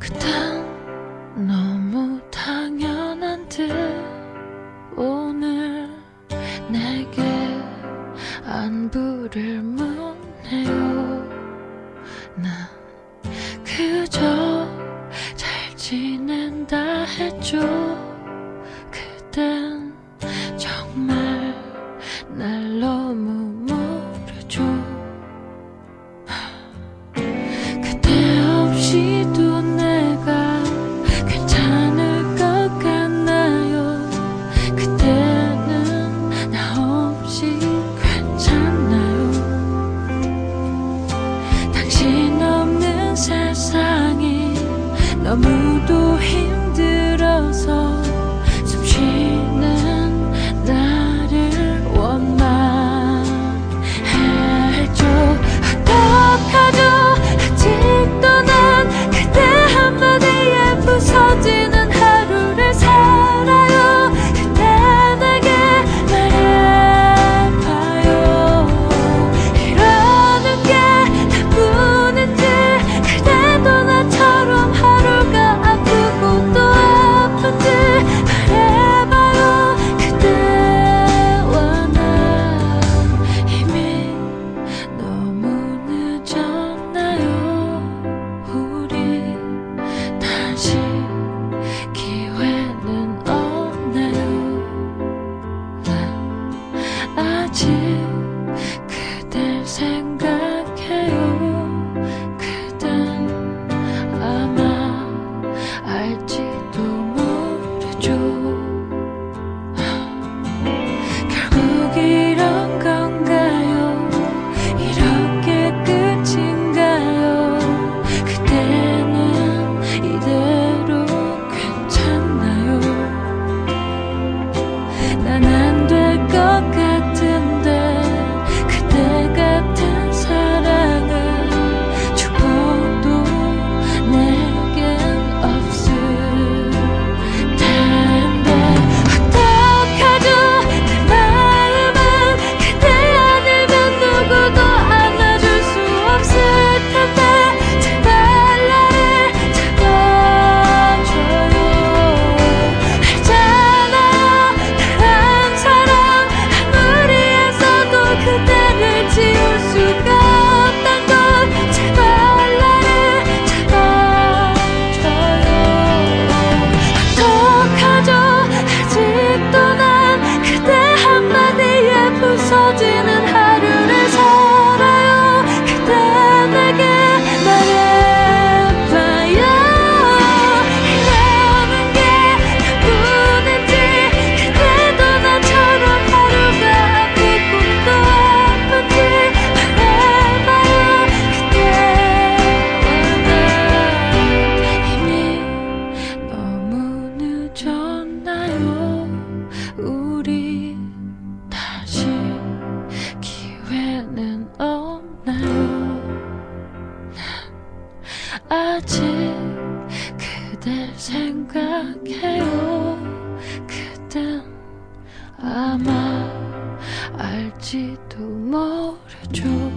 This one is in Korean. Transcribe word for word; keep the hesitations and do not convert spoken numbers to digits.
그땐 너무 당연한 듯 오늘 내게 안부를 묻네요. 난 그저 잘 지낸다 했죠. 그댄 정말 날 너무 모르죠. 그대 없이도 내가 괜찮을 것 같나요? 그대는 나 없이 괜찮나요? 당신 없는 세상이 너무도 힘들어서 숨쉬는 나를 원망했죠. 어떡하죠? 아직도 난 그대 한마디에 부서지는 하루를 살아요. 그대 내게 말해봐요. 이러는 게 나뿐인지 그대도 나처럼 하루가 아프고 또 아픈지 말해봐요. 그대와 난 이미 너무 늦었나요? 우리 다시 기회는 없나요? 난 아직 그댈 생각해요. 그댄 아마 알지도 모르죠. 결국 이런 건가요? 이렇게 끝인가요? 그대는 이대로 괜찮나요? 난 안 될 것 같은데 그대 같은 사랑은 죽어도 내겐 없을 텐데 어떡하죠? 내 마음은 그대 아니면 누구도 안아줄 수 없을 텐데 제발 나를 잡아줘요. 알잖아요 다른 사람 아무리 애써도 그대를 지울 수가 없단 걸. 제발 나를 잡아줘요. 어떡하죠? 아직도 난 그대 한마디에 부서지는 하루를 살아요. 그대 내게 말해봐요. 이러는 게 나뿐인지 그대도 나처럼 하루가 아프고 또 아픈지 말해봐요. 그대와 난 이미 너무 늦었나요? 우리 다시 기회는 없나요? 난 아직 그댈 생각해요. 그댄 아마 알지도 모르죠.